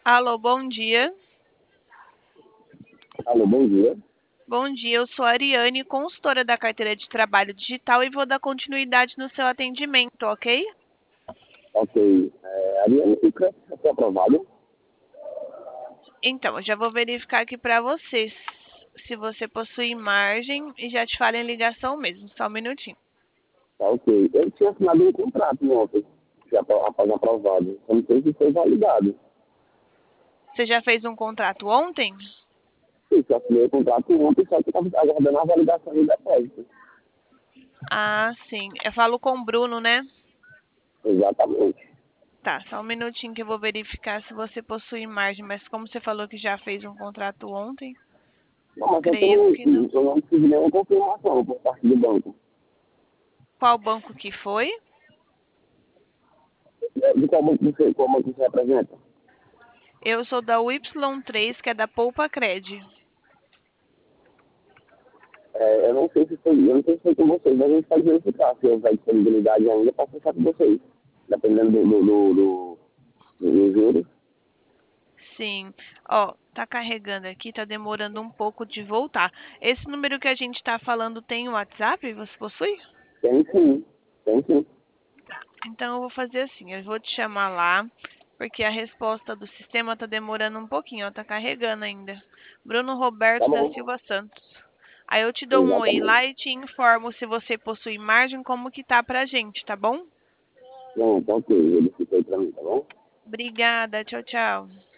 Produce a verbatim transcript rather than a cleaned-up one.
Alô, bom dia. Alô, bom dia. Bom dia, eu sou a Ariane, consultora da carteira de trabalho digital e vou dar continuidade no seu atendimento, ok? Ok. É, Ariane, o crédito foi aprovado? Então, eu já vou verificar aqui para vocês se você possui margem e já te falo em ligação mesmo, só um minutinho. Tá ok. Eu tinha assinado um contrato ontem, já apro- após aprovado. Eu não sei se foi validado. Você já fez um contrato ontem? Sim, eu assinei o contrato ontem, só que estava aguardando a validação do depósito. Ah, sim. Eu falo com o Bruno, né? Exatamente. Tá, só um minutinho que eu vou verificar se você possui margem, mas como você falou que já fez um contrato ontem, Não, mas é que eu creio não, que não. eu não tive nenhuma confirmação por parte do banco. Qual banco que foi? É, de qual banco você, qual banco você representa? Eu sou da U Y três, que é da Poupa Cred. É, eu não sei se foi, eu não sei se foi com vocês, mas a gente pode verificar se houver disponibilidade ainda para fechar com vocês. Dependendo do, do, do, do, do juros. Sim. Ó, tá carregando aqui, tá demorando um pouco de voltar. Esse número que a gente tá falando tem o WhatsApp? Você possui? Tem sim, tem sim. Então eu vou fazer assim, eu vou te chamar lá, porque a resposta do sistema tá demorando um pouquinho, ó, tá carregando ainda. Bruno Tá Roberto da bom, Silva Santos. Aí eu te dou um oi exatamente. lá e te informo se você possui margem, como que tá pra gente, tá bom? Pronto, ok, ele ficou pra mim, tá bom? Obrigada, tchau, tchau.